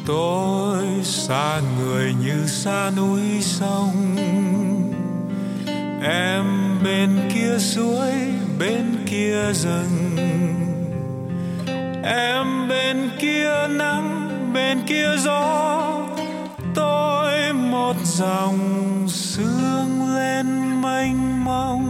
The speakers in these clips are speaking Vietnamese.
Tôi xa người như xa núi sông, em bên kia suối bên kia rừng, em bên kia nắng bên kia gió, tôi một dòng sương lên mênh mông.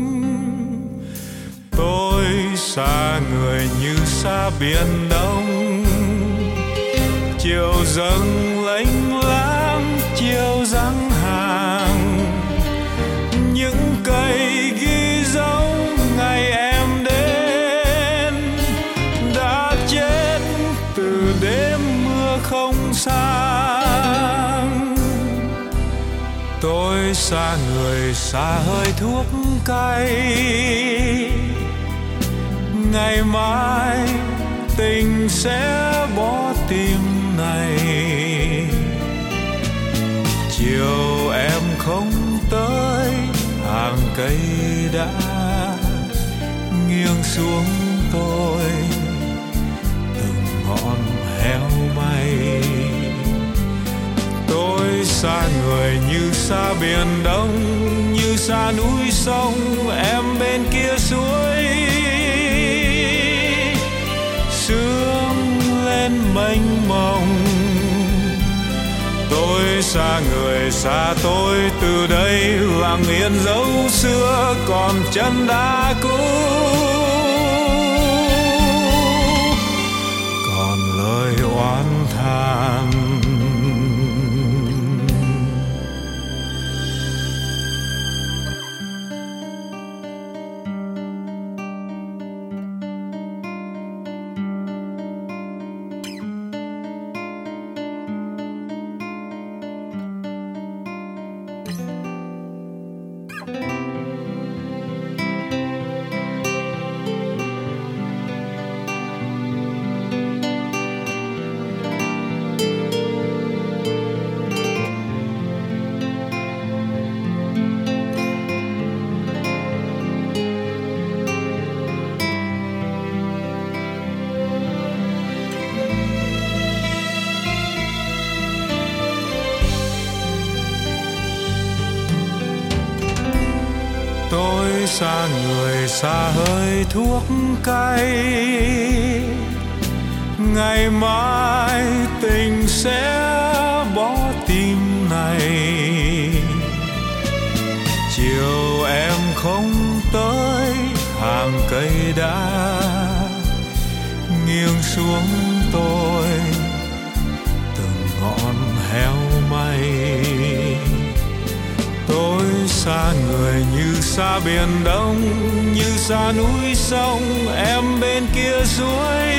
Tôi xa người như xa biển đông, chiều dâng lênh láng chiều giăng hàng, những cây ghi dấu ngày em đến đã chết từ đêm mưa không sang. Tôi xa người xa hơi thuốc cay, ngày mai tình sẽ bỏ tim này. Chiều em không tới, hàng cây đã nghiêng xuống tôi từng ngọn heo may. Tôi xa người như xa biển đông, như xa núi sông, em bên kia suối sương lên mênh mông. Tôi xa người xa tôi từ đây lặng yên dấu xưa còn chân đá cũ, còn lời oán than. Tôi xa người xa hơi thuốc cay, ngày mai tình sẽ bỏ tim này. Chiều em không tới, hàng cây đã nghiêng xuống tôi từng ngọn heo may. Tôi xa người như xa biển đông, như xa núi sông, em bên kia suối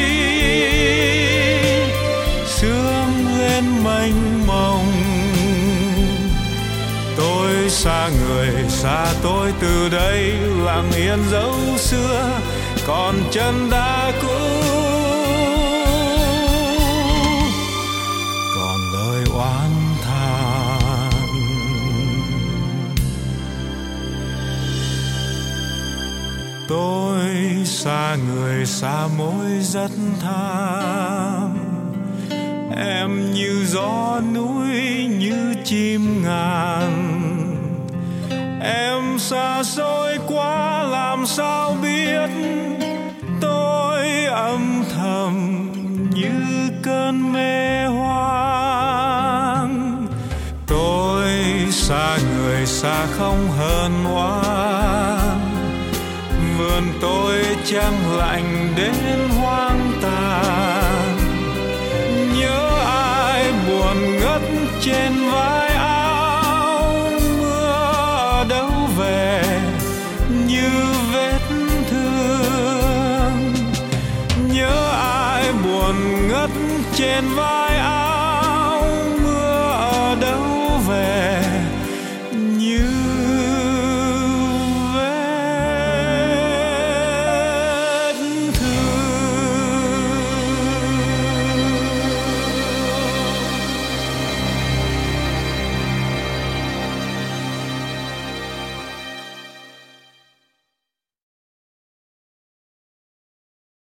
sương lên mênh mông. Tôi xa người xa tôi từ đây lặng yên dấu xưa còn chân đá cũ, còn lời oán than. Tôi xa người xa mối rất tham, em như gió núi như chim ngàn. Em xa xôi quá làm sao biết, tôi âm thầm như cơn mê hoang. Tôi xa người xa không hờn oán, vườn tôi chẳng lạnh đến hoang tàn. Nhớ ai buồn ngất trên vai áo, mưa ở đâu về như vết thương. Nhớ ai buồn ngất trên vai áo.